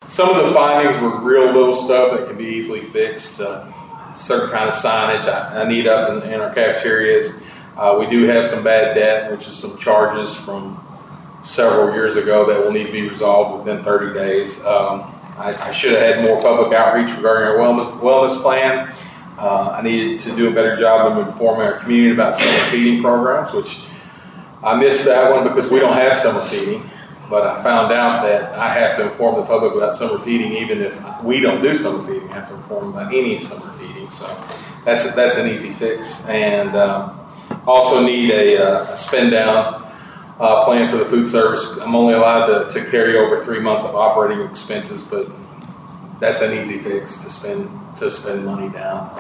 Some of the findings were real little stuff that can be easily fixed. Certain kind of signage I need up in our cafeterias. We do have some bad debt, which is some charges from several years ago that will need to be resolved within 30 days. I should have had more public outreach regarding our wellness plan. I needed to do a better job of informing our community about summer feeding programs, which I missed that one because we don't have summer feeding. But I found out that I have to inform the public about summer feeding even if we don't do summer feeding. I have to inform about any summer feeding. So that's an easy fix. And also need a spend down plan for the food service. I'm only allowed to carry over 3 months of operating expenses, but that's an easy fix to spend money down.